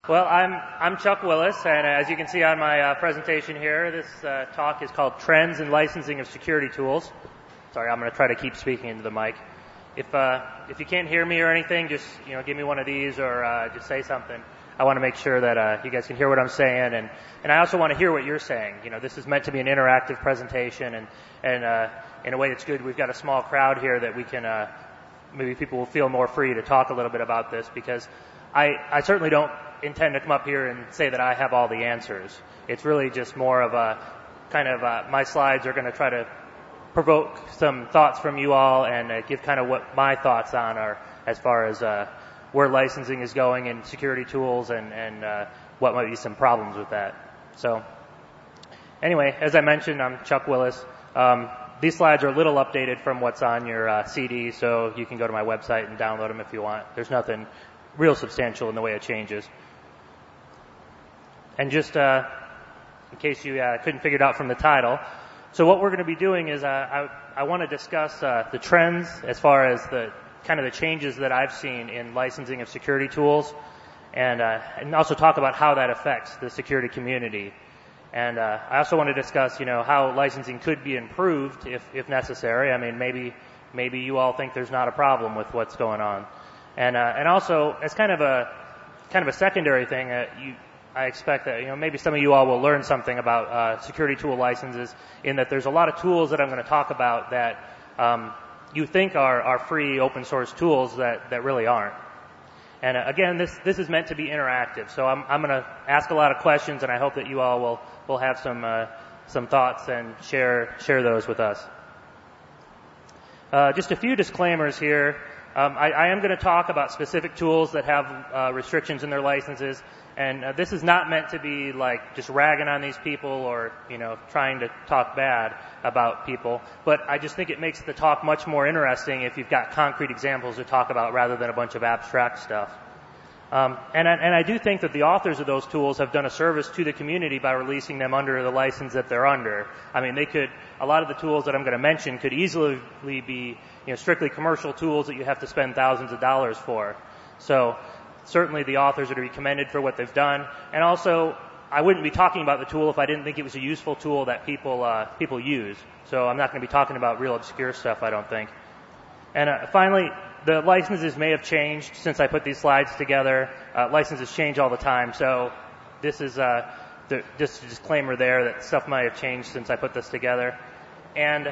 Well, I'm Chuck Willis, and as you can see on my presentation here, this talk is called Trends in Licensing of Security Tools. Sorry, I'm going to try to keep speaking into the mic. If you can't hear me or anything, just give me one of these or just say something. I want to make sure that you guys can hear what I'm saying, and I also want to hear what you're saying. This is meant to be an interactive presentation, and in a way that's good. We've got a small crowd here that we can maybe people will feel more free to talk a little bit about this, because I certainly don't intend to come up here and say that I have all the answers. It's really just more of a kind of my slides are going to try to provoke some thoughts from you all and give kind of what my thoughts on are as far as where licensing is going in security tools and what might be some problems with that. So anyway, as I mentioned, I'm Chuck Willis. These slides are a little updated from what's on your CD, so you can go to my website and download them if you want. There's nothing real substantial in the way it changes. And just in case you couldn't figure it out from the title, so what we're going to be doing is I want to discuss the trends as far as the kind of the changes that I've seen in licensing of security tools, and also talk about how that affects the security community. And I also want to discuss, how licensing could be improved if necessary. I mean, maybe you all think there's not a problem with what's going on, and also as kind of a secondary thing, I expect that maybe some of you all will learn something about security tool licenses, in that there's a lot of tools that I'm going to talk about that you think are free open source tools that really aren't. And again, this is meant to be interactive, so I'm going to ask a lot of questions, and I hope that you all will have some thoughts and share those with us. Just a few disclaimers here. I am going to talk about specific tools that have restrictions in their licenses, and this is not meant to be like just ragging on these people or trying to talk bad about people, but I just think it makes the talk much more interesting if you've got concrete examples to talk about rather than a bunch of abstract stuff. And I do think that the authors of those tools have done a service to the community by releasing them under the license that they're under. I mean, a lot of the tools that I'm going to mention could easily be strictly commercial tools that you have to spend thousands of dollars for. So certainly the authors are to be commended for what they've done. And also, I wouldn't be talking about the tool if I didn't think it was a useful tool that people use. So I'm not going to be talking about real obscure stuff, I don't think. And finally, the licenses may have changed since I put these slides together. Licenses change all the time, so this is just a disclaimer there that stuff might have changed since I put this together. And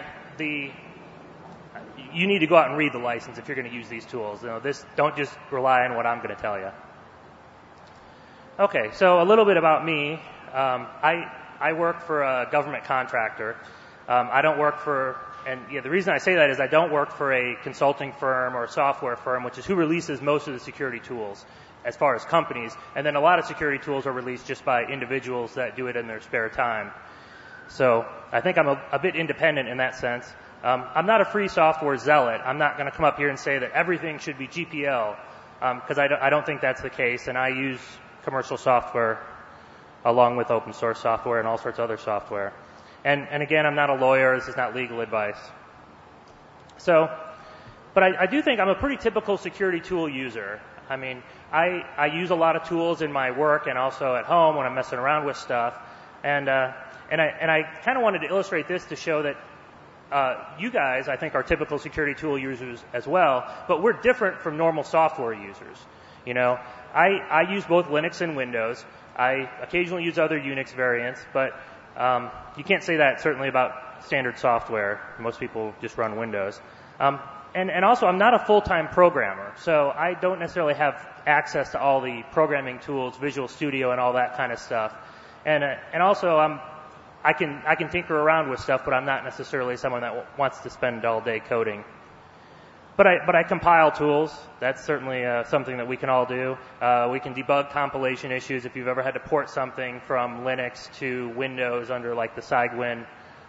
you need to go out and read the license if you're going to use these tools. Don't just rely on what I'm going to tell you. Okay, so a little bit about me. I work for a government contractor. I don't work for, the reason I say that is I don't work for a consulting firm or a software firm, which is who releases most of the security tools as far as companies. And then a lot of security tools are released just by individuals that do it in their spare time. So I think I'm a bit independent in that sense. I'm not a free software zealot. I'm not going to come up here and say that everything should be GPL, because I don't think that's the case, and I use commercial software along with open source software and all sorts of other software. And again, I'm not a lawyer. This is not legal advice. So, but I do think I'm a pretty typical security tool user. I mean, I use a lot of tools in my work and also at home when I'm messing around with stuff. And I kind of wanted to illustrate this to show that you guys, I think, are typical security tool users as well, but we're different from normal software users. I use both Linux and Windows. I occasionally use other Unix variants, but you can't say that certainly about standard software. Most people just run Windows. And also, I'm not a full-time programmer, so I don't necessarily have access to all the programming tools, Visual Studio and all that kind of stuff. And also, I can tinker around with stuff, but I'm not necessarily someone that wants to spend all day coding. But I compile tools. That's certainly something that we can all do. We can debug compilation issues if you've ever had to port something from Linux to Windows under like the Cygwin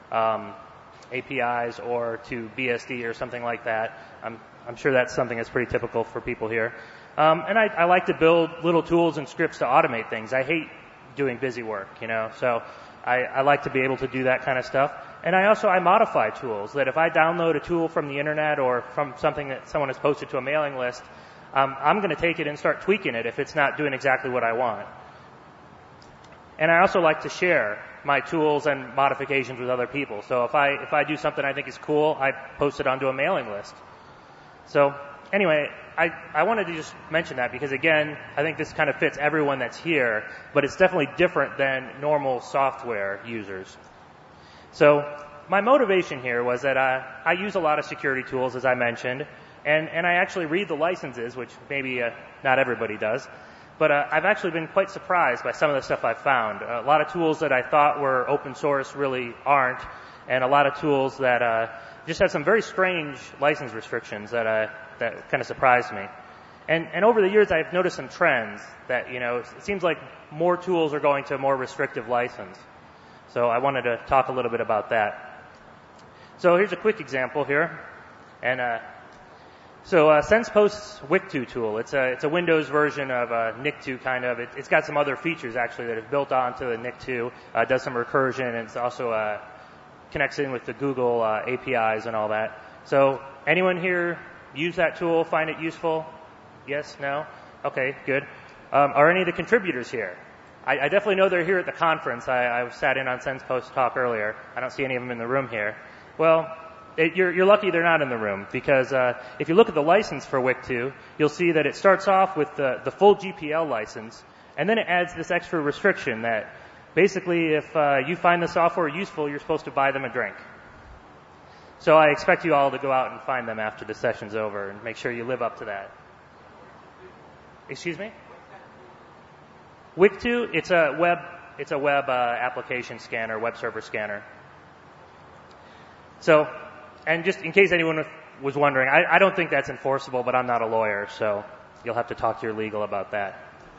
APIs or to BSD or something like that. I'm sure that's something that's pretty typical for people here. And I like to build little tools and scripts to automate things. I hate doing busy work, so I like to be able to do that kind of stuff. And I modify tools that if I download a tool from the internet or from something that someone has posted to a mailing list, I'm going to take it and start tweaking it if it's not doing exactly what I want. And I also like to share my tools and modifications with other people. So if I do something I think is cool, I post it onto a mailing list. So anyway, I wanted to just mention that because, again, I think this kind of fits everyone that's here, but it's definitely different than normal software users. So my motivation here was that I use a lot of security tools, as I mentioned, and I actually read the licenses, which maybe not everybody does. But I've actually been quite surprised by some of the stuff I've found. A lot of tools that I thought were open source really aren't, and a lot of tools that just have some very strange license restrictions that kind of surprised me. And over the years, I've noticed some trends that, it seems like more tools are going to a more restrictive license. So I wanted to talk a little bit about that. So here's a quick example here. And So SensePost's WIC2 tool, it's a Windows version of NIC2 kind of. It's got some other features actually that is built onto the NIC2. It does some recursion, and it's also connects in with the Google APIs and all that. So anyone here use that tool, find it useful? Yes? No? Okay, good. Are any of the contributors here? I definitely know they're here at the conference. I sat in on SensePost's talk earlier. I don't see any of them in the room here. Well, you're lucky they're not in the room because if you look at the license for WIC2, you'll see that it starts off with the full GPL license, and then it adds this extra restriction that basically if you find the software useful, you're supposed to buy them a drink. So I expect you all to go out and find them after the session's over and make sure you live up to that. Excuse me? WIC2, it's a web application scanner, web server scanner. So, and just in case anyone was wondering, I don't think that's enforceable, but I'm not a lawyer, so you'll have to talk to your legal about that.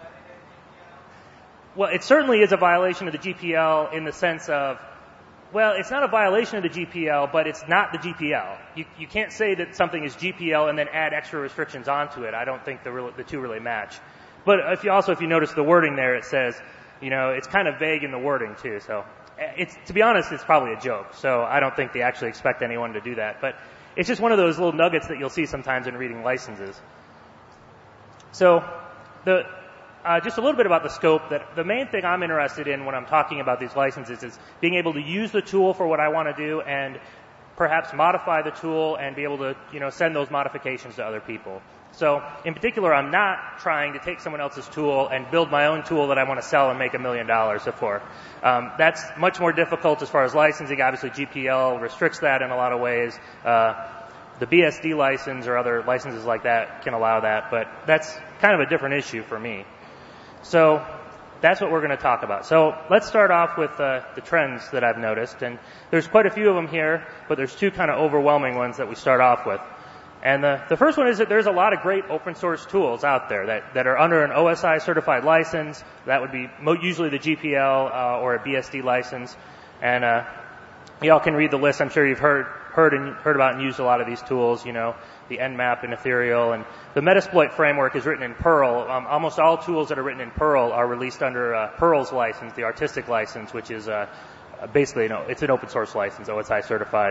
Well, it certainly is a violation of the GPL in the sense of, well, it's not a violation of the GPL, but it's not the GPL. You can't say that something is GPL and then add extra restrictions onto it. I don't think the two really match. But if you notice the wording there, it says, it's kind of vague in the wording too, so. To be honest, it's probably a joke, so I don't think they actually expect anyone to do that. But it's just one of those little nuggets that you'll see sometimes in reading licenses. So just a little bit about the scope. That the main thing I'm interested in when I'm talking about these licenses is being able to use the tool for what I want to do and perhaps modify the tool and be able to send those modifications to other people. So in particular, I'm not trying to take someone else's tool and build my own tool that I want to sell and make $1 million for. That's much more difficult as far as licensing. Obviously, GPL restricts that in a lot of ways. The BSD license or other licenses like that can allow that, but that's kind of a different issue for me. So that's what we're going to talk about. So let's start off with the trends that I've noticed. And there's quite a few of them here, but there's two kind of overwhelming ones that we start off with. And the first one is that there's a lot of great open source tools out there that are under an OSI certified license. That would be usually the GPL or a BSD license. And y'all can read the list. I'm sure you've heard about and used a lot of these tools, the Nmap and Ethereal. And the Metasploit framework is written in Perl. Almost all tools that are written in Perl are released under Perl's license, the artistic license, which is basically, it's an open source license, OSI certified.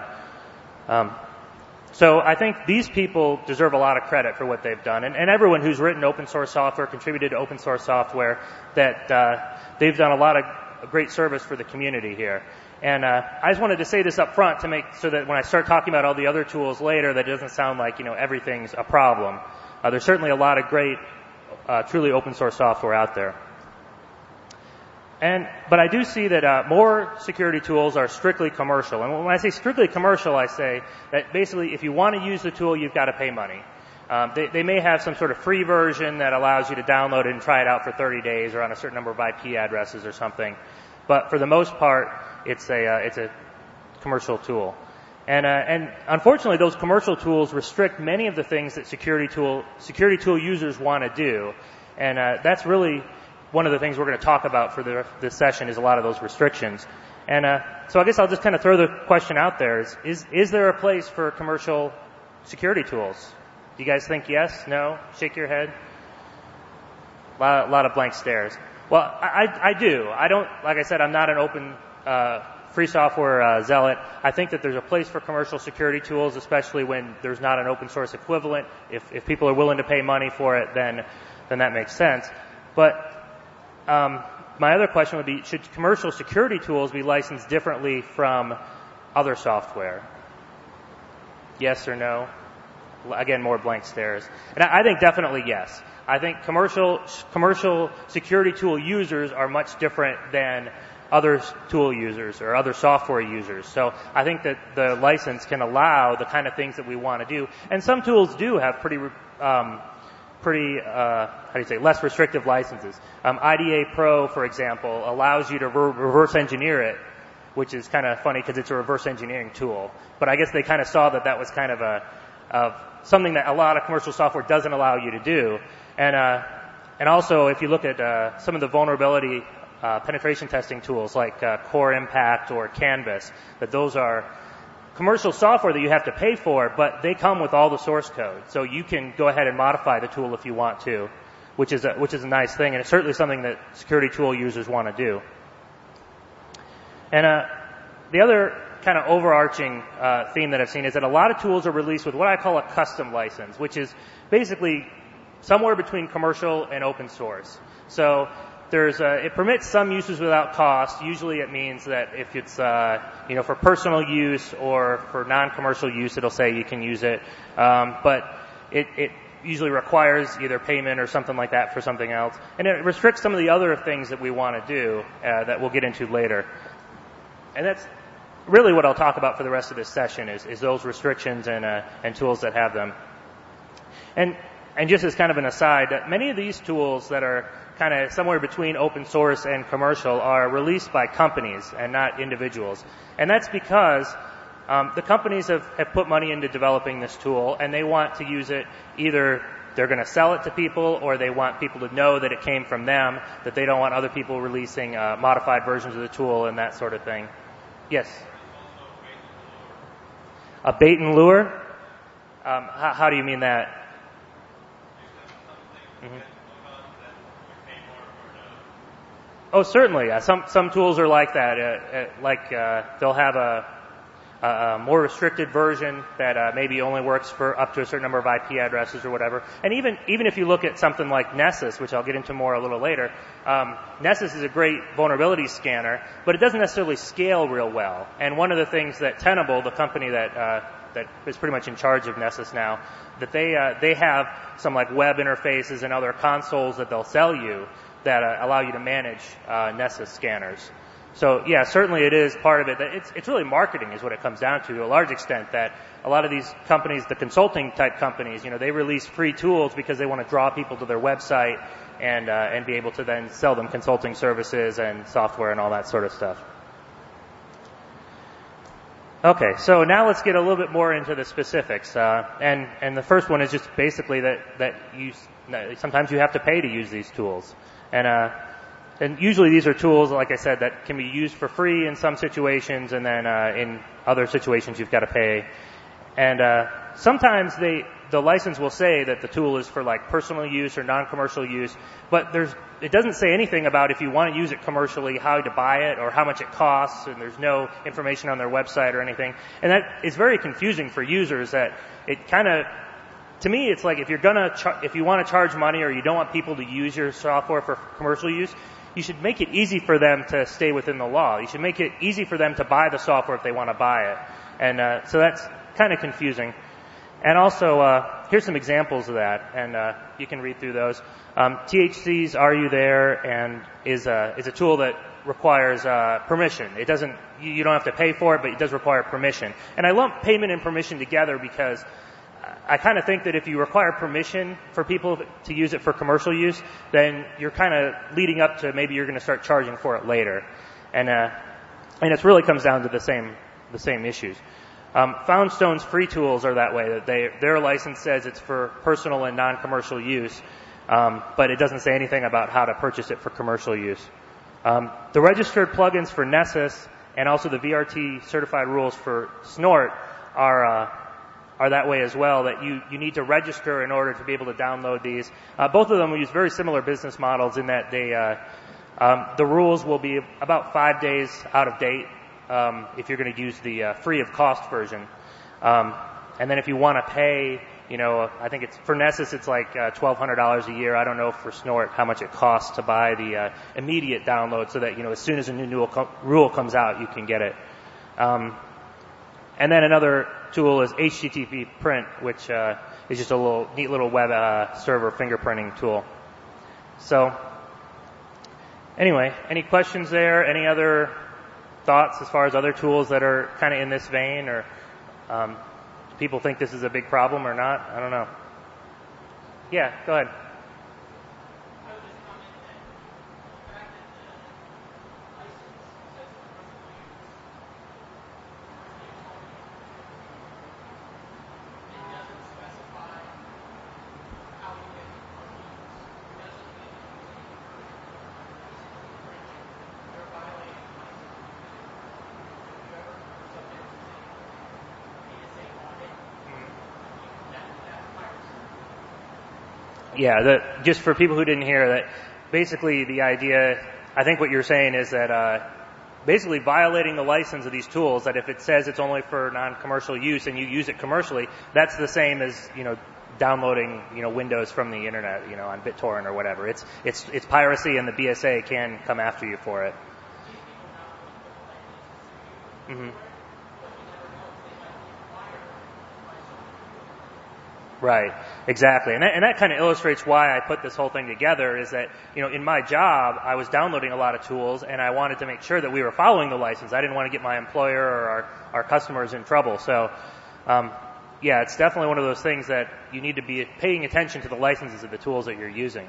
So I think these people deserve a lot of credit for what they've done. And everyone who's written open source software, contributed to open source software, that they've done a lot of great service for the community here. And I just wanted to say this up front to make so that when I start talking about all the other tools later, that it doesn't sound like, everything's a problem. There's certainly a lot of great, truly open source software out there. But I do see that more security tools are strictly commercial. And when I say strictly commercial, I say that basically if you want to use the tool, you've got to pay money. They may have some sort of free version that allows you to download it and try it out for 30 days or on a certain number of IP addresses or something. But for the most part, it's a commercial tool. And unfortunately, those commercial tools restrict many of the things that security tool users want to do. And that's really one of the things we're going to talk about for this session is a lot of those restrictions. And so I guess I'll just kind of throw the question out there. Is there a place for commercial security tools? Do you guys think yes? No? Shake your head. A lot of blank stares. Well, I do. I don't, like I said, I'm not an open free software zealot. I think that there's a place for commercial security tools, especially when there's not an open source equivalent. If people are willing to pay money for it, then that makes sense. But my other question would be, should commercial security tools be licensed differently from other software? Yes or no? Again, more blank stares. And I think definitely yes. I think commercial security tool users are much different than other tool users or other software users. So I think that the license can allow the kind of things that we want to do. And some tools do have pretty less restrictive licenses. IDA Pro, for example, allows you to reverse engineer it, which is kind of funny because it's a reverse engineering tool. But I guess they kind of saw that was kind of something that a lot of commercial software doesn't allow you to do. And also, if you look at some of the vulnerability penetration testing tools like Core Impact or Canvas, that those are commercial software that you have to pay for, but they come with all the source code. So you can go ahead and modify the tool if you want to, which is a nice thing, and it's certainly something that security tool users want to do. And the other kind of overarching theme that I've seen is that a lot of tools are released with what I call a custom license, which is basically somewhere between commercial and open source. So it permits some uses without cost. Usually it means that if it's for personal use or for non-commercial use, it'll say you can use it. But it usually requires either payment or something like that for something else. And it restricts some of the other things that we want to do that we'll get into later. And that's really what I'll talk about for the rest of this session is those restrictions and tools that have them. And just as kind of an aside, many of these tools that are kind of somewhere between open source and commercial are released by companies and not individuals. And that's because the companies have put money into developing this tool, and they want to use it. Either they're going to sell it to people, or they want people to know that it came from them, that they don't want other people releasing modified versions of the tool and that sort of thing. Yes? A bait and lure? How do you mean that? Mm-hmm. Oh, certainly. Some tools are like that. They'll have a more restricted version that maybe only works for up to a certain number of IP addresses or whatever. And even if you look at something like Nessus, which I'll get into more a little later, Nessus is a great vulnerability scanner, but it doesn't necessarily scale real well. And one of the things that Tenable, the company that is pretty much in charge of Nessus now, that they have some like web interfaces and other consoles that they'll sell you that allow you to manage Nessus scanners. So yeah, certainly it is part of it. It's really marketing is what it comes down to a large extent, that a lot of these companies, the consulting type companies, they release free tools because they want to draw people to their website and be able to then sell them consulting services and software and all that sort of stuff. Okay, so now let's get a little bit more into the specifics. And the first one is just basically that sometimes you have to pay to use these tools. And usually these are tools, like I said, that can be used for free in some situations, and then in other situations you've got to pay. And sometimes the license will say that the tool is for like personal use or non-commercial use, but it doesn't say anything about if you want to use it commercially, how to buy it or how much it costs, and there's no information on their website or anything. And that is very confusing for users. That it kind of, to me, it's like if you want to charge money or you don't want people to use your software for commercial use, you should make it easy for them to stay within the law. You should make it easy for them to buy the software if they want to buy it. And so that's kind of confusing. And also, here's some examples of that, and you can read through those. THC's Are You There? And is a tool that requires permission. It doesn't, you don't have to pay for it, but it does require permission. And I lump payment and permission together because I kind of think that if you require permission for people to use it for commercial use, then you're kind of leading up to maybe you're going to start charging for it later. And it really comes down to the same issues. Foundstone's free tools are that way, that their license says it's for personal and non-commercial use, but it doesn't say anything about how to purchase it for commercial use. The registered plugins for Nessus and also the VRT certified rules for Snort are that way as well, that you need to register in order to be able to download these. Both of them use very similar business models in that the rules will be about 5 days out of date if you're going to use the free of cost version. And then if you want to pay, I think it's for Nessus it's like $1,200 a year. I don't know for Snort how much it costs to buy the immediate download, so that as soon as a new rule comes out, you can get it. And then another tool is HTTP Print, which is just a neat little web server fingerprinting tool. So anyway, any questions there? Any other thoughts as far as other tools that are kind of in this vein, or do people think this is a big problem or not? I don't know. Yeah, go ahead. Yeah, just for people who didn't hear that, basically the idea, I think what you're saying is that basically violating the license of these tools, that if it says it's only for non-commercial use and you use it commercially, that's the same as, downloading, Windows from the internet, on BitTorrent or whatever. It's piracy, and the BSA can come after you for it. Mm-hmm. Right, exactly. And that kind of illustrates why I put this whole thing together, is that, in my job, I was downloading a lot of tools, and I wanted to make sure that we were following the license. I didn't want to get my employer or our customers in trouble. So, yeah, it's definitely one of those things that you need to be paying attention to the licenses of the tools that you're using.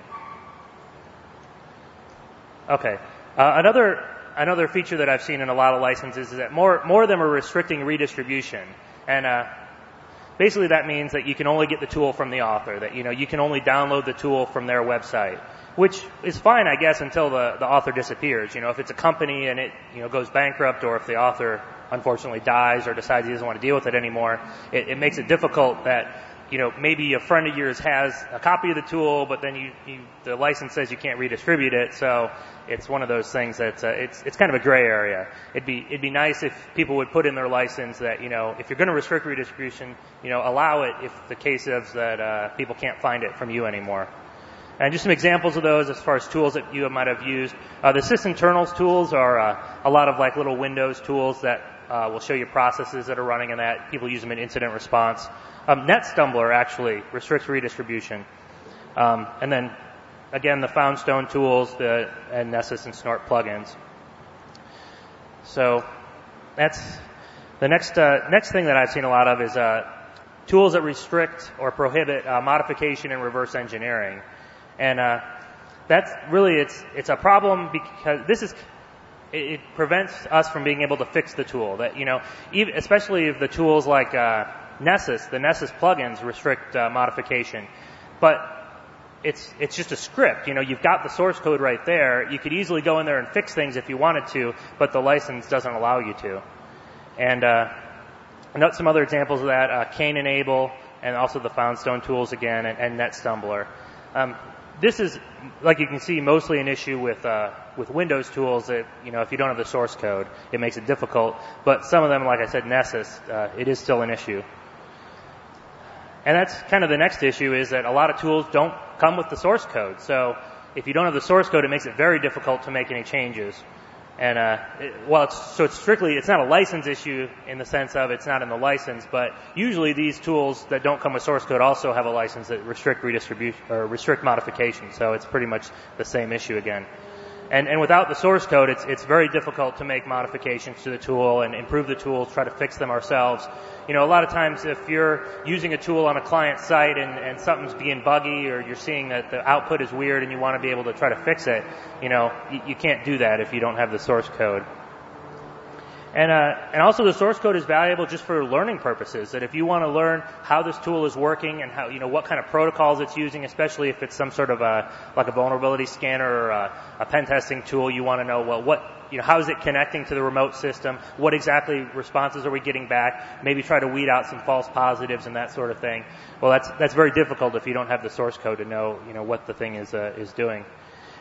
Okay. Another feature that I've seen in a lot of licenses is that more of them are restricting redistribution. And basically, that means that you can only get the tool from the author, that, you can only download the tool from their website, which is fine, I guess, until the author disappears. If it's a company and it, goes bankrupt, or if the author unfortunately dies or decides he doesn't want to deal with it anymore, it makes it difficult that, maybe a friend of yours has a copy of the tool, but then the license says you can't redistribute it, so it's one of those things that's, it's kind of a gray area. It'd be nice if people would put in their license that, if you're going to restrict redistribution, allow it if the case is that, people can't find it from you anymore. And just some examples of those as far as tools that you might have used. The sysinternals tools are, a lot of like little Windows tools that, will show you processes that are running in that. People use them in incident response. NetStumbler actually restricts redistribution. And then, again, the Foundstone tools, and Nessus and Snort plugins. So that's the next thing that I've seen a lot of is tools that restrict or prohibit modification and reverse engineering. And that's really it's a problem because it prevents us from being able to fix the tool. That especially if the tools like Nessus, the Nessus plugins restrict modification, but it's just a script. You've got the source code right there. You could easily go in there and fix things if you wanted to, but the license doesn't allow you to. And note some other examples of that: Cane Enable, and also the Foundstone tools again, and NetStumbler. This is, like you can see, mostly an issue with Windows tools that, if you don't have the source code, it makes it difficult. But some of them, like I said, Nessus, it is still an issue. And that's kind of the next issue, is that a lot of tools don't come with the source code. So if you don't have the source code, it makes it very difficult to make any changes. And it's not a license issue in the sense of it's not in the license, but usually these tools that don't come with source code also have a license that restrict redistribution or restrict modification. So it's pretty much the same issue again. And without the source code, it's very difficult to make modifications to the tool and improve the tools, try to fix them ourselves. A lot of times if you're using a tool on a client site and something's being buggy, or you're seeing that the output is weird and you want to be able to try to fix it, you can't do that if you don't have the source code. And also the source code is valuable just for learning purposes, that if you want to learn how this tool is working and how, what kind of protocols it's using, especially if it's some sort of like a vulnerability scanner or a pen testing tool, you want to know, well, how is it connecting to the remote system? What exactly responses are we getting back? Maybe try to weed out some false positives and that sort of thing. Well, that's very difficult if you don't have the source code to know, what the thing is doing.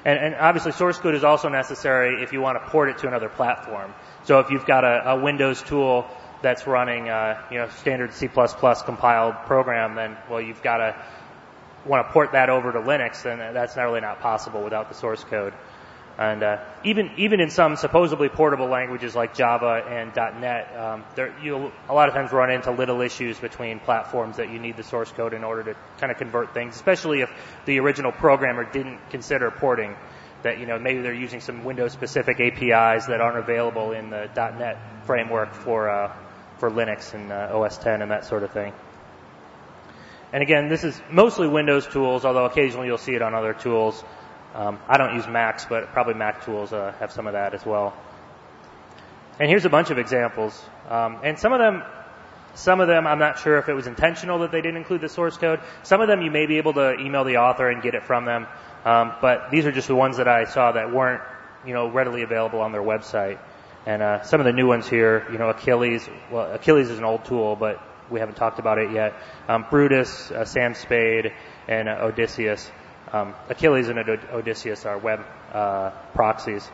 And obviously source code is also necessary if you want to port it to another platform. So if you've got a Windows tool that's running, standard C++ compiled program, then, well, you've got to want to port that over to Linux, and that's really not possible without the source code. And even in some supposedly portable languages like Java and .NET, you'll a lot of times run into little issues between platforms that you need the source code in order to kind of convert things, especially if the original programmer didn't consider porting. That maybe they're using some Windows-specific APIs that aren't available in the .NET framework for Linux and OS X and that sort of thing. And again, this is mostly Windows tools, although occasionally you'll see it on other tools. I don't use Macs, but probably Mac tools have some of that as well. And here's a bunch of examples. And some of them I'm not sure if it was intentional that they didn't include the source code. Some of them you may be able to email the author and get it from them. But these are just the ones that I saw that weren't, readily available on their website. And some of the new ones here, Achilles. Well, Achilles is an old tool, but we haven't talked about it yet. Brutus, Sam Spade, and Odysseus. Achilles and Odysseus are web proxies.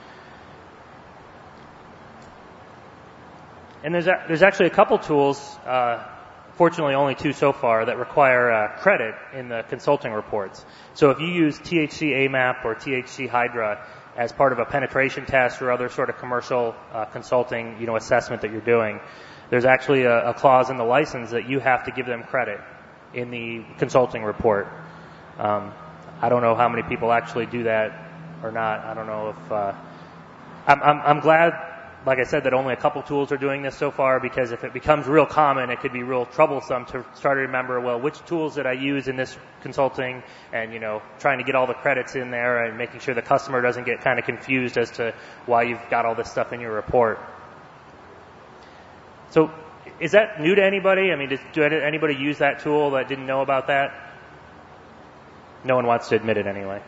And there's actually a couple tools, fortunately only 2 so far, that require credit in the consulting reports. So if you use THC AMAP or THC Hydra as part of a penetration test or other sort of commercial consulting assessment that you're doing, there's actually a clause in the license that you have to give them credit in the consulting report. I don't know how many people actually do that or not. I don't know if I'm glad, like I said, that only a couple tools are doing this so far, because if it becomes real common, it could be real troublesome to start to remember, well, which tools did I use in this consulting, and trying to get all the credits in there and making sure the customer doesn't get kind of confused as to why you've got all this stuff in your report. So is that new to anybody? I mean, did anybody use that tool that didn't know about that? No one wants to admit it anyway.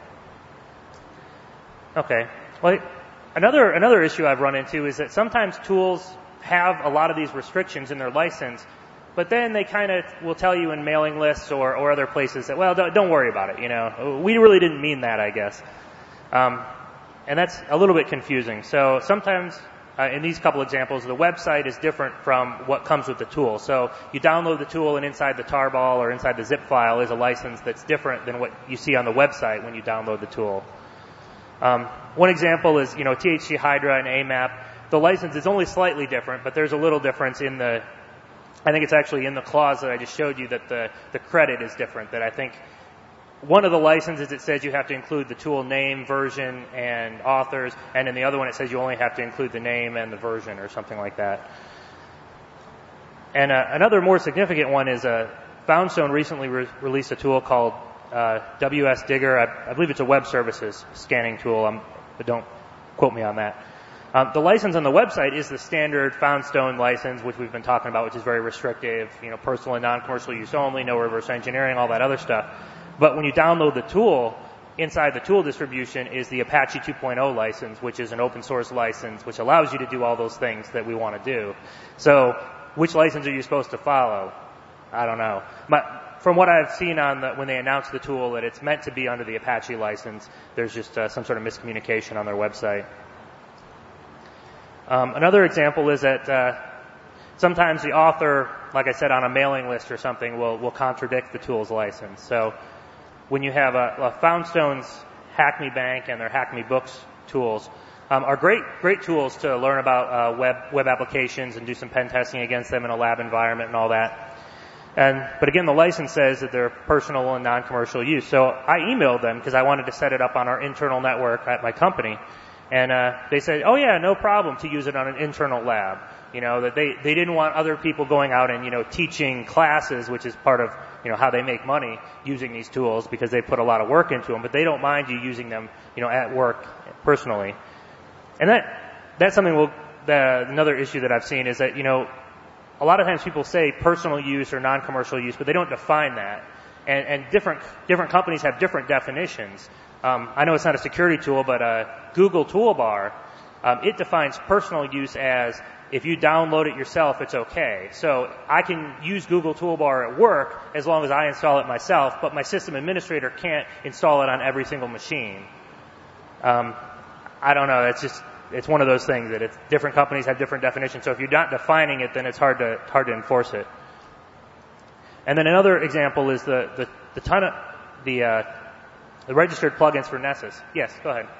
Okay. Well, another issue I've run into is that sometimes tools have a lot of these restrictions in their license, but then they kind of will tell you in mailing lists or other places that, well, don't worry about it. We really didn't mean that, I guess. And that's a little bit confusing. So sometimes in these couple examples, the website is different from what comes with the tool. So you download the tool, and inside the tarball or inside the zip file is a license that's different than what you see on the website when you download the tool. One example is, THC Hydra and AMAP. The license is only slightly different, but there's a little difference I think it's actually in the clause that I just showed you that the credit is different. That I think one of the licenses, it says you have to include the tool name, version, and authors, and in the other one it says you only have to include the name and the version or something like that. And another more significant one is Foundstone recently released a tool called WS Digger. I believe it's a web services scanning tool, but don't quote me on that. The license on the website is the standard Foundstone license, which we've been talking about, which is very restrictive, personal and non-commercial use only, no reverse engineering, all that other stuff. But when you download the tool, inside the tool distribution is the Apache 2.0 license, which is an open source license, which allows you to do all those things that we want to do. So which license are you supposed to follow? I don't know. From what I've seen when they announced the tool that it's meant to be under the Apache license, there's just some sort of miscommunication on their website. Another example is that sometimes the author, like I said, on a mailing list or something, will contradict the tool's license. So when you have Foundstone's Hackney Bank and their Hackney Books tools are great tools to learn about web applications and do some pen testing against them in a lab environment and all that. But again, the license says that they're personal and non-commercial use. So I emailed them because I wanted to set it up on our internal network at my company. And they said, oh yeah, no problem to use it on an internal lab. That they didn't want other people going out and, teaching classes, which is part of, how they make money using these tools because they put a lot of work into them, but they don't mind you using them, at work personally. And that's something another issue that I've seen is that, a lot of times people say personal use or non-commercial use, but they don't define that. And different companies have different definitions. I know it's not a security tool, but Google Toolbar, it defines personal use as if you download it yourself, it's okay. So I can use Google Toolbar at work as long as I install it myself, but my system administrator can't install it on every single machine. I don't know. It's one of those things that different companies have different definitions. So if you're not defining it, then it's hard to enforce it. And then another example is the registered plugins for Nessus. Yes, go ahead.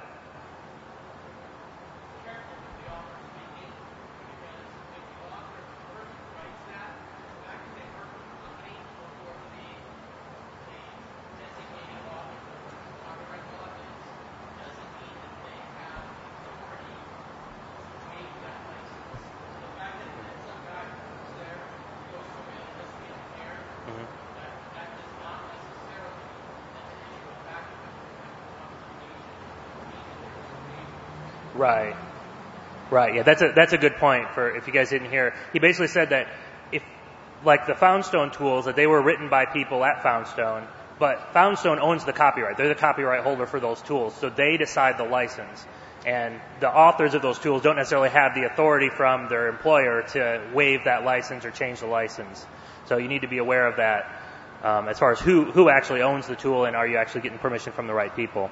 Right. Yeah, that's a good point. For if you guys didn't hear, he basically said that if, like the Foundstone tools, that they were written by people at Foundstone, but Foundstone owns the copyright. They're the copyright holder for those tools, so they decide the license. And the authors of those tools don't necessarily have the authority from their employer to waive that license or change the license. So you need to be aware of that as far as who actually owns the tool and are you actually getting permission from the right people.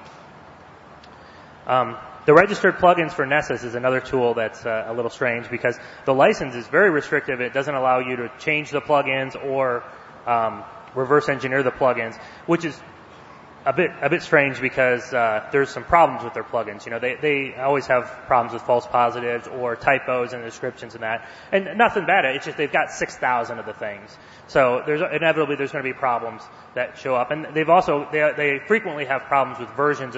The registered plugins for Nessus is another tool that's a little strange because the license is very restrictive. It doesn't allow you to change the plugins or reverse engineer the plugins, which is a bit strange because there's some problems with their plugins. You know, they always have problems with false positives or typos in the descriptions and that. And nothing bad. It's just they've got 6,000 of the things. So inevitably there's going to be problems that show up. And they frequently have problems with versions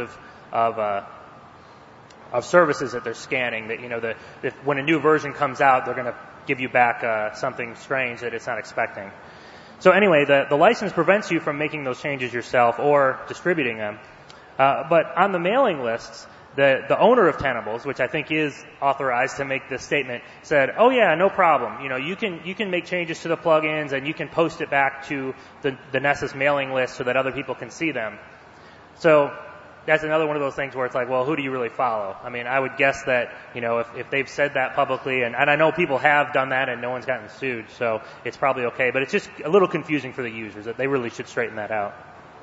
of services that they're scanning. That, you know, when a new version comes out, they're going to give you back something strange that it's not expecting. So anyway, the license prevents you from making those changes yourself or distributing them. But on the mailing lists, the owner of Tenables, which I think is authorized to make this statement, said, "Oh yeah, no problem. You know, you can make changes to the plugins and you can post it back to the Nessus mailing list so that other people can see them." So that's another one of those things where it's like, well, who do you really follow? I mean, I would guess that, you know, if they've said that publicly, and I know people have done that and no one's gotten sued, so it's probably okay. But it's just a little confusing for the users that they really should straighten that out.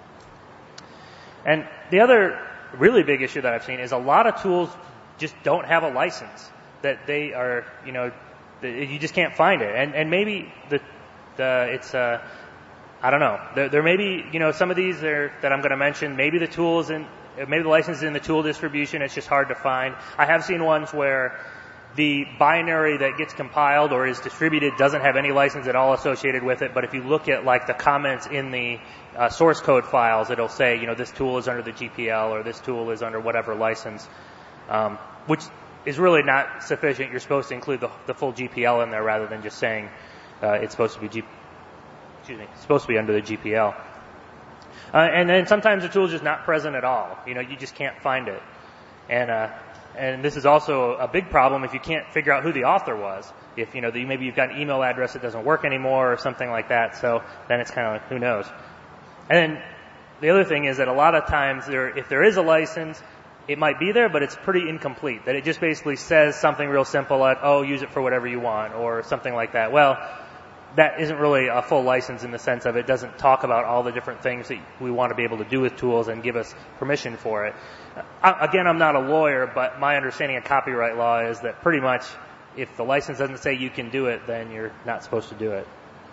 And the other really big issue that I've seen is a lot of tools just don't have a license, that they are, you know, you just can't find it. And maybe it's I don't know. There may be, you know, some of these that I'm going to mention, maybe the license is in the tool distribution, it's just hard to find. I have seen ones where the binary that gets compiled or is distributed doesn't have any license at all associated with it, but if you look at like the comments in the source code files, it'll say, you know, this tool is under the GPL or this tool is under whatever license, which is really not sufficient. You're supposed to include the full GPL in there rather than just saying it's supposed to be under the GPL. And then sometimes the tool is just not present at all. You know, you just can't find it. And this is also a big problem if you can't figure out who the author was. If, you know, maybe you've got an email address that doesn't work anymore or something like that. So then it's kind of like, who knows? And then the other thing is that a lot of times if there is a license, it might be there, but it's pretty incomplete. That it just basically says something real simple like, oh, use it for whatever you want or something like that. Well, that isn't really a full license in the sense of it doesn't talk about all the different things that we want to be able to do with tools and give us permission for it. Again, I'm not a lawyer, but my understanding of copyright law is that pretty much if the license doesn't say you can do it, then you're not supposed to do it.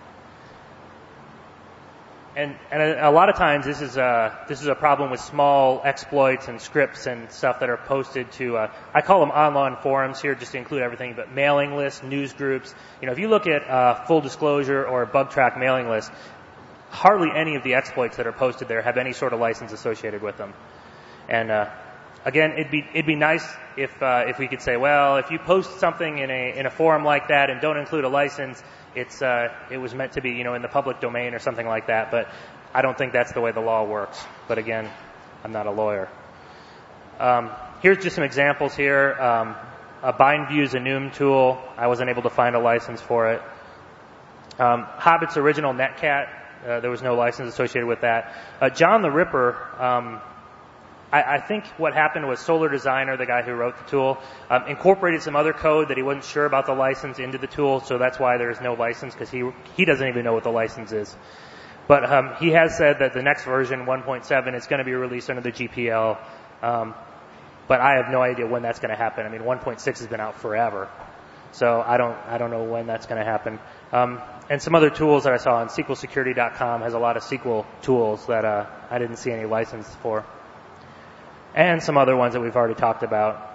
And a lot of times this is a problem with small exploits and scripts and stuff that are posted to I call them online forums here just to include everything, but mailing lists, news groups. You know, if you look at Full Disclosure or Bugtrack mailing list, hardly any of the exploits that are posted there have any sort of license associated with them. And again, it'd be nice if we could say, well, if you post something in a forum like that and don't include a license, it was meant to be, you know, in the public domain or something like that, but I don't think that's the way the law works. But again, I'm not a lawyer. Here's just some examples here. A BindViews Enum tool, I wasn't able to find a license for it. Hobbit's original Netcat, there was no license associated with that. John the Ripper, I think what happened was Solar Designer, the guy who wrote the tool, incorporated some other code that he wasn't sure about the license into the tool, so that's why there's no license, because he doesn't even know what the license is. But he has said that the next version, 1.7, is going to be released under the GPL. but I have no idea when that's going to happen. I mean, 1.6 has been out forever, so I don't know when that's going to happen. And some other tools that I saw on SQLsecurity.com has a lot of SQL tools that I didn't see any license for, and some other ones that we've already talked about.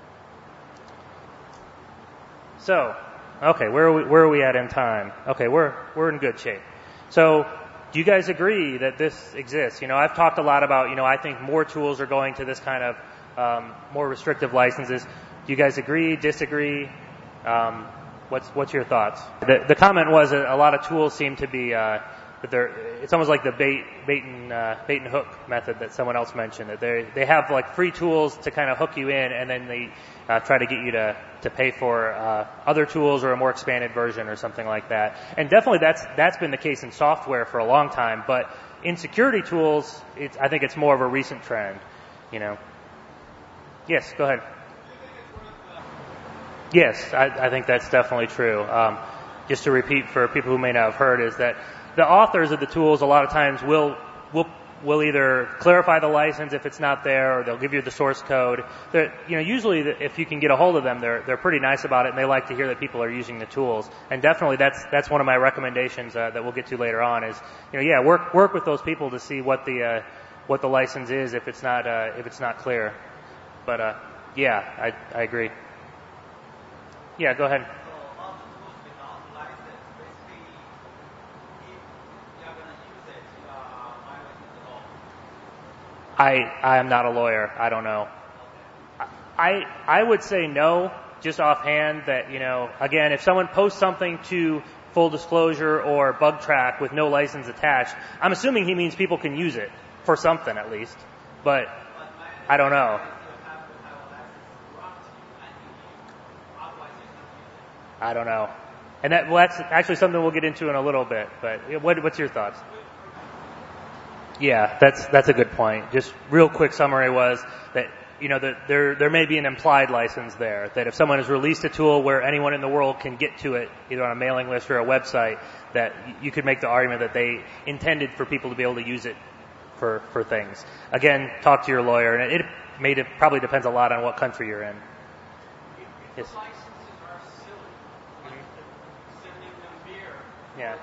So, okay, where are we at in time? Okay, we're in good shape. So, do you guys agree that this exists? I've talked a lot about, I think more tools are going to this kind of more restrictive licenses. Do you guys agree, disagree? What's your thoughts? The comment was that a lot of tools seem to be it's almost like the bait and hook method that someone else mentioned, that they have like free tools to kind of hook you in, and then they try to get you to pay for other tools or a more expanded version or something like that. And definitely that's been the case in software for a long time, but in security tools, I think it's more of a recent trend. Yes, go ahead. Yes, I think that's definitely true. Just to repeat for people who may not have heard, is that the authors of the tools a lot of times will either clarify the license if it's not there, or they'll give you the source code. Usually if you can get a hold of them, they're pretty nice about it, and they like to hear that people are using the tools. And definitely that's one of my recommendations that we'll get to later on is, work with those people to see what the license is if it's not clear. But I agree. Yeah, go ahead. I am not a lawyer. I don't know. I would say no, just offhand, that, again, if someone posts something to full disclosure or bug track with no license attached, I'm assuming he means people can use it for something at least, but I don't know. I don't know. And that's actually something we'll get into in a little bit, but what's your thoughts? Yeah, that's a good point. Just real quick summary was that, there may be an implied license there, that if someone has released a tool where anyone in the world can get to it, either on a mailing list or a website, that you could make the argument that they intended for people to be able to use it for things. Again, talk to your lawyer, and it probably depends a lot on what country you're in. Yes. Yeah.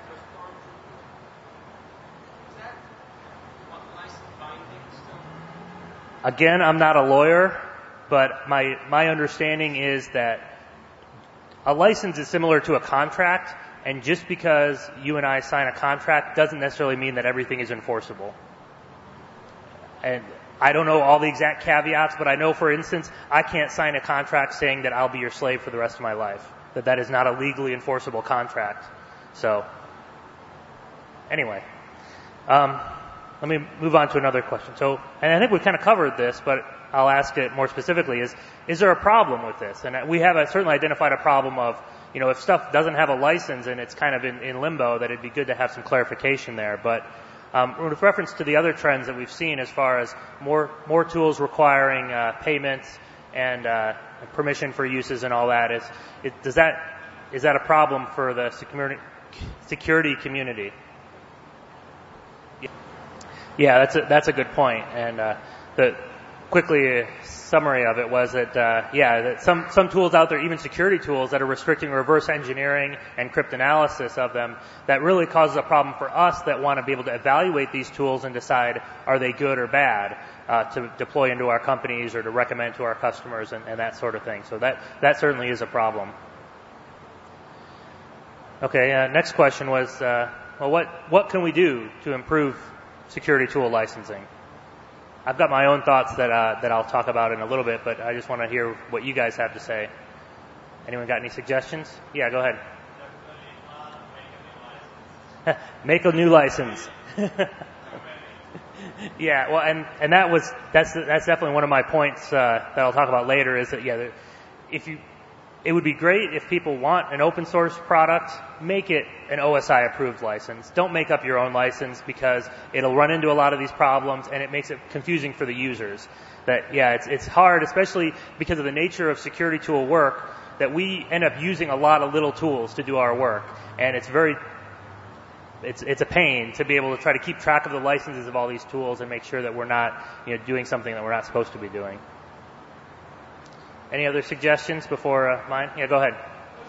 Again, I'm not a lawyer, but my understanding is that a license is similar to a contract, and just because you and I sign a contract doesn't necessarily mean that everything is enforceable. And I don't know all the exact caveats, but I know, for instance, I can't sign a contract saying that I'll be your slave for the rest of my life, that is not a legally enforceable contract. So, anyway, let me move on to another question. So, and I think we kind of covered this, but I'll ask it more specifically, is there a problem with this? And we have certainly identified a problem of, if stuff doesn't have a license and it's kind of in limbo, that it'd be good to have some clarification there. But with reference to the other trends that we've seen as far as more tools requiring payments and permission for uses and all that, is that a problem for the security community? Yeah, that's a good point. And the quickly summary of it was that that some tools out there, even security tools that are restricting reverse engineering and cryptanalysis of them, that really causes a problem for us that want to be able to evaluate these tools and decide are they good or bad to deploy into our companies or to recommend to our customers and that sort of thing. So that certainly is a problem. Okay, next question was, what can we do to improve security tool licensing? I've got my own thoughts that I'll talk about in a little bit, but I just want to hear what you guys have to say. Anyone got any suggestions? Yeah, go ahead. Make a new license. Yeah, well, and that's definitely one of my points that I'll talk about later. Is that it would be great if people want an open source product, make it an OSI approved license. Don't make up your own license, because it'll run into a lot of these problems and it makes it confusing for the users. It's hard, especially because of the nature of security tool work, that we end up using a lot of little tools to do our work, and it's a pain to be able to try to keep track of the licenses of all these tools and make sure that we're not doing something that we're not supposed to be doing. Any other suggestions before mine? Yeah, go ahead.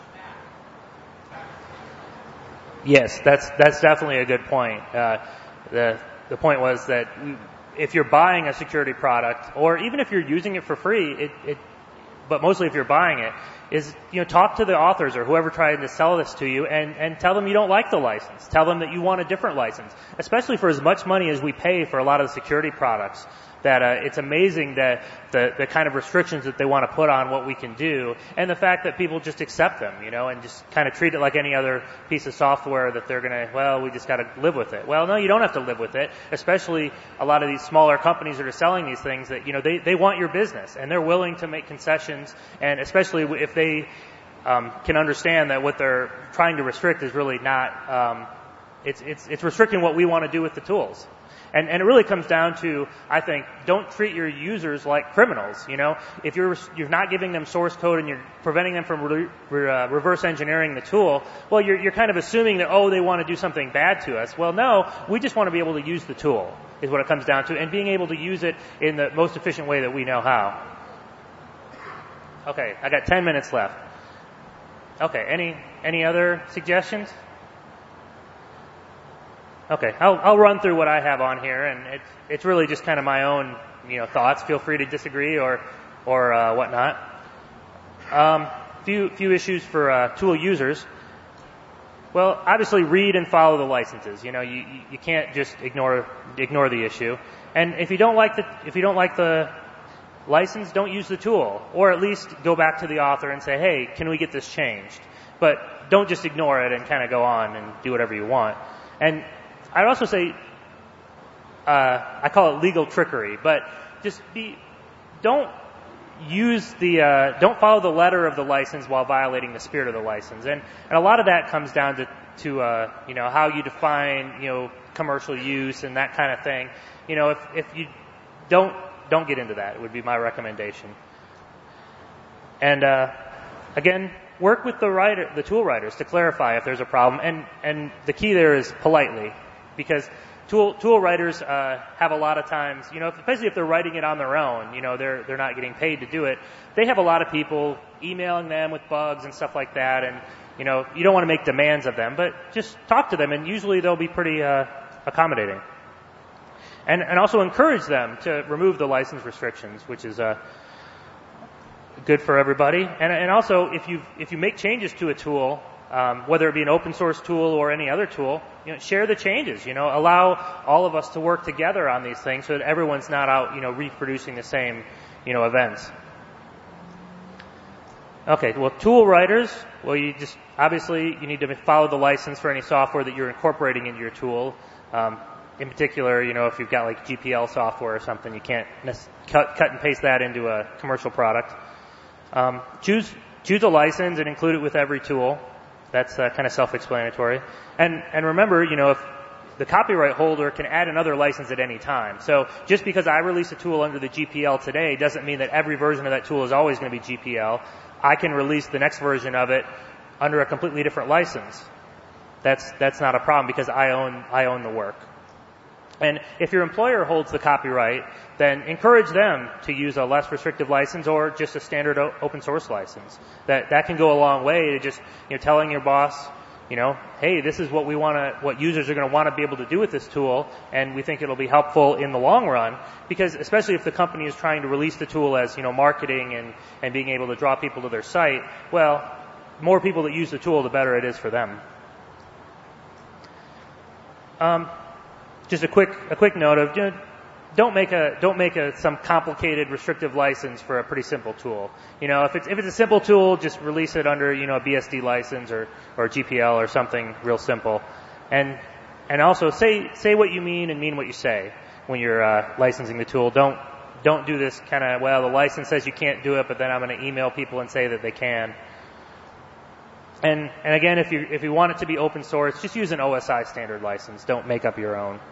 Yes, that's definitely a good point. The point was that if you're buying a security product, or even if you're using it for free, but mostly if you're buying it, is talk to the authors or whoever tried to sell this to you and tell them you don't like the license. Tell them that you want a different license, especially for as much money as we pay for a lot of the security products. That it's amazing that the kind of restrictions that they want to put on what we can do, and the fact that people just accept them, and just kind of treat it like any other piece of software that they're going to, well, we just got to live with it. Well, no, you don't have to live with it, especially a lot of these smaller companies that are selling these things that, they want your business, and they're willing to make concessions, and especially if they can understand that what they're trying to restrict is really not, it's restricting what we want to do with the tools. And it really comes down to, I think, don't treat your users like criminals. If you're not giving them source code and you're preventing them from reverse engineering the tool, well, you're kind of assuming that, they want to do something bad to us. Well, no, we just want to be able to use the tool is what it comes down to, and being able to use it in the most efficient way that we know how. Okay, I got 10 minutes left. Okay, any other suggestions? Okay, I'll run through what I have on here, and it's really just kind of my own, thoughts. Feel free to disagree or whatnot. Few issues for tool users. Well, obviously, read and follow the licenses. You can't just ignore the issue. And if you don't like the license, don't use the tool, or at least go back to the author and say, hey, can we get this changed? But don't just ignore it and kind of go on and do whatever you want. And I'd also say, I call it legal trickery, but just don't follow the letter of the license while violating the spirit of the license. And a lot of that comes down to how you define, commercial use and that kind of thing. If you don't get into that, it would be my recommendation. And, again, work with the tool writers to clarify if there's a problem. And the key there is politely. Because tool writers have a lot of times, especially if they're writing it on their own, they're not getting paid to do it. They have a lot of people emailing them with bugs and stuff like that, and you don't want to make demands of them, but just talk to them, and usually they'll be pretty accommodating. And also encourage them to remove the license restrictions, which is good for everybody. And also if you make changes to a tool, whether it be an open source tool or any other tool, share the changes. Allow all of us to work together on these things so that everyone's not out, reproducing the same, events. Okay, well, tool writers, well, you need to follow the license for any software that you're incorporating into your tool. In particular, if you've got like GPL software or something, you can't cut and paste that into a commercial product. Choose a license and include it with every tool. That's kind of self-explanatory. And remember, if the copyright holder can add another license at any time. So just because I release a tool under the GPL today doesn't mean that every version of that tool is always going to be GPL. I can release the next version of it under a completely different license. That's not a problem because I own the work. And if your employer holds the copyright, then encourage them to use a less restrictive license or just a standard open source license. That can go a long way to just telling your boss, hey, this is what what users are going to want to be able to do with this tool, and we think it'll be helpful in the long run. Because especially if the company is trying to release the tool as marketing and being able to draw people to their site, well, more people that use the tool, the better it is for them. Just a quick note of don't make some complicated restrictive license for a pretty simple tool. If it's a simple tool, just release it under a BSD license or GPL or something real simple. And also say what you mean and mean what you say when you're licensing the tool. Don't do this kind of, well, the license says you can't do it, but then I'm going to email people and say that they can. And again, if you want it to be open source, just use an OSI standard license. Don't make up your own.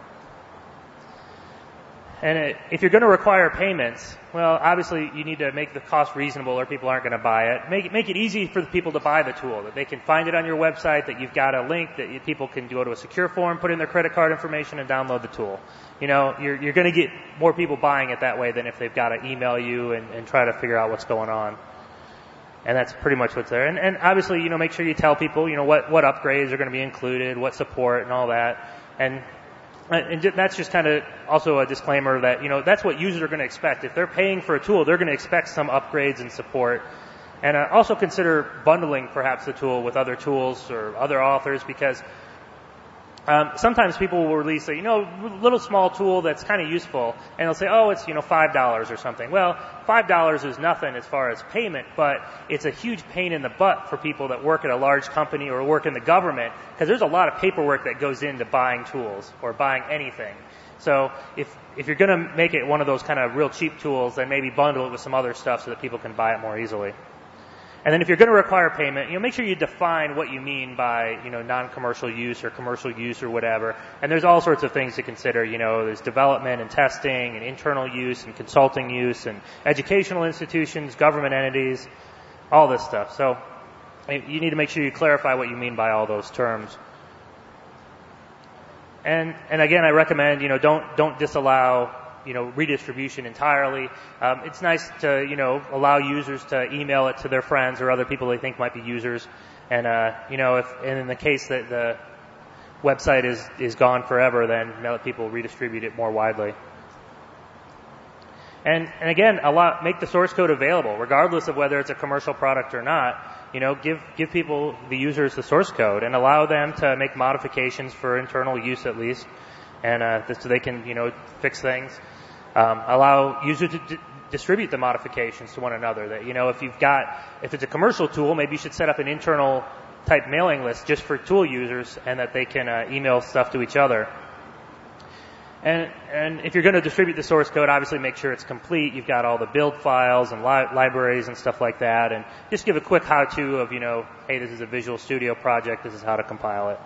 And if you're going to require payments, well, obviously you need to make the cost reasonable or people aren't going to buy it. Make it easy for the people to buy the tool, that they can find it on your website, that you've got a link, that people can go to a secure form, put in their credit card information, and download the tool. You're going to get more people buying it that way than if they've got to email you and try to figure out what's going on. And that's pretty much what's there. And obviously, make sure you tell people, what upgrades are going to be included, what support and all that. And that's just kind of also a disclaimer that, that's what users are going to expect. If they're paying for a tool, they're going to expect some upgrades and support. And also consider bundling perhaps the tool with other tools or other authors, because sometimes people will release a, little small tool that's kind of useful, and they'll say, oh, it's, $5 or something. Well, $5 is nothing as far as payment, but it's a huge pain in the butt for people that work at a large company or work in the government, because there's a lot of paperwork that goes into buying tools or buying anything. So if you're going to make it one of those kind of real cheap tools, then maybe bundle it with some other stuff so that people can buy it more easily. And then if you're going to require payment, make sure you define what you mean by, non-commercial use or commercial use or whatever. And there's all sorts of things to consider. There's development and testing and internal use and consulting use and educational institutions, government entities, all this stuff. So you need to make sure you clarify what you mean by all those terms. And again, I recommend, don't disallow redistribution entirely. It's nice to, allow users to email it to their friends or other people they think might be users. And, and in the case that the website is gone forever, then let people redistribute it more widely. And again, make the source code available, regardless of whether it's a commercial product or not. Give people, the users, the source code and allow them to make modifications for internal use at least. And so they can, fix things. Allow users to distribute the modifications to one another. That, if it's a commercial tool, maybe you should set up an internal type mailing list just for tool users, and that they can email stuff to each other. And if you're going to distribute the source code, obviously make sure it's complete. You've got all the build files and libraries and stuff like that, and just give a quick how-to of, hey, this is a Visual Studio project. This is how to compile it.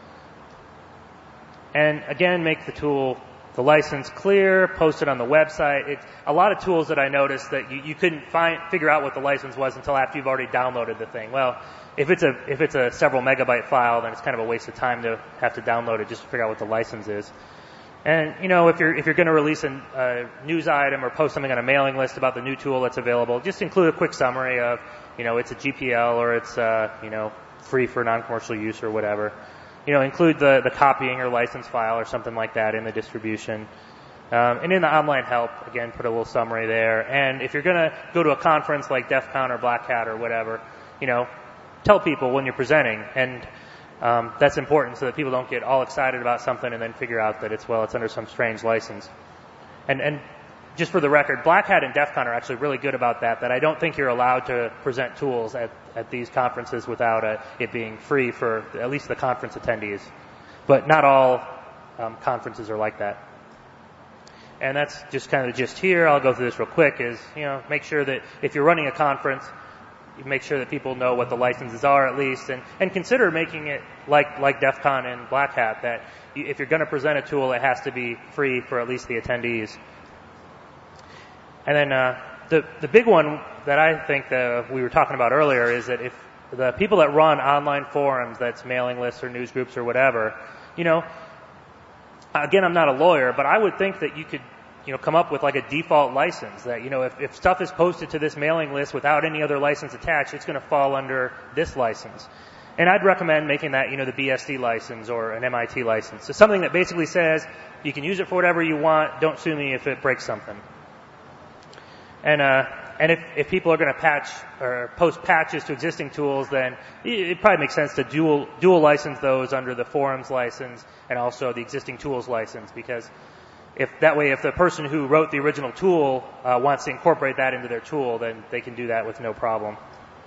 And again, make the license clear, post it on the website. It's a lot of tools that I noticed that you couldn't figure out what the license was until after you've already downloaded the thing. Well, if it's a several megabyte file, then it's kind of a waste of time to have to download it just to figure out what the license is. And, if you're going to release a news item or post something on a mailing list about the new tool that's available, just include a quick summary of, it's a GPL or it's, free for non-commercial use or whatever. Include the copying or license file or something like that in the distribution. And in the online help, again, put a little summary there. And if you're going to go to a conference like DEF CON or Black Hat or whatever, tell people when you're presenting. And that's important so that people don't get all excited about something and then figure out that it's under some strange license. And just for the record, Black Hat and DEF CON are actually really good about that I don't think you're allowed to present tools at these conferences without it being free for at least the conference attendees. But not all conferences are like that. And that's just kind of the gist here. I'll go through this real quick is, make sure that if you're running a conference, you make sure that people know what the licenses are at least, and consider making it like DEF CON and Black Hat, that if you're going to present a tool, it has to be free for at least the attendees. And then the big one that I think that we were talking about earlier is that if the people that run online forums, that's mailing lists or news groups or whatever, again, I'm not a lawyer, but I would think that you could, come up with like a default license that, if stuff is posted to this mailing list without any other license attached, it's going to fall under this license. And I'd recommend making that, the BSD license or an MIT license. So something that basically says you can use it for whatever you want, don't sue me if it breaks something. And if people are going to patch or post patches to existing tools, then it probably makes sense to dual license those under the forums license and also the existing tools license, because if the person who wrote the original tool wants to incorporate that into their tool, then they can do that with no problem.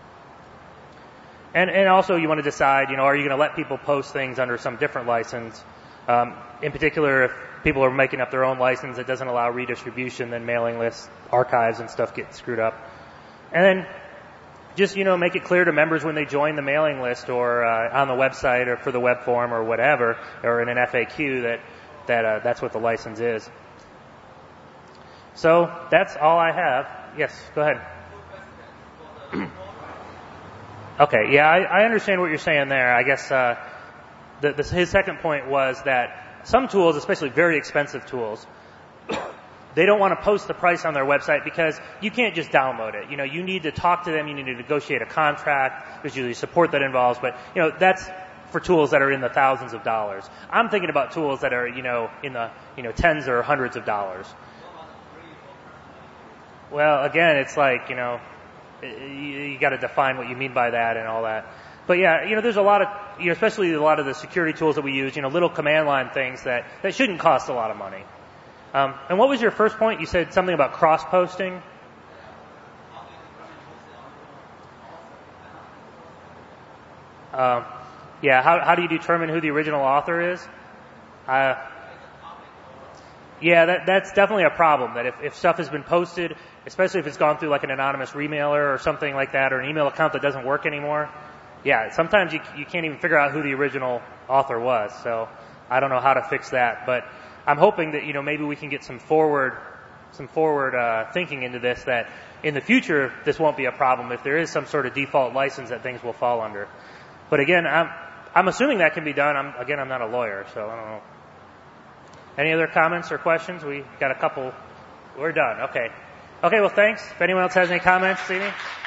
And also you want to decide, are you going to let people post things under some different license? In particular, if people are making up their own license that doesn't allow redistribution, then mailing lists, archives, and stuff get screwed up. And then just, make it clear to members when they join the mailing list or on the website or for the web form or whatever, or in an FAQ that's what the license is. So that's all I have. Yes, go ahead. Okay, yeah, I understand what you're saying there. I guess his second point was that some tools, especially very expensive tools, they don't want to post the price on their website because you can't just download it. You need to talk to them. You need to negotiate a contract. There's usually support that involves, but that's for tools that are in the thousands of dollars. I'm thinking about tools that are, in the, tens or hundreds of dollars. Well, again, it's like, you got to define what you mean by that and all that. But yeah, there's a lot of, especially a lot of the security tools that we use, little command line things that shouldn't cost a lot of money. And what was your first point? You said something about cross-posting. Yeah, how do you determine who the original author is? Yeah, that's definitely a problem, that if stuff has been posted, especially if it's gone through like an anonymous remailer or something like that, or an email account that doesn't work anymore, yeah, sometimes you can't even figure out who the original author was. So I don't know how to fix that, but I'm hoping that, maybe we can get some forward thinking into this, that in the future this won't be a problem if there is some sort of default license that things will fall under. But again, I'm assuming that can be done. I'm not a lawyer, so I don't know. Any other comments or questions? We got a couple. We're done. Okay. Okay, well, thanks. If anyone else has any comments, see me?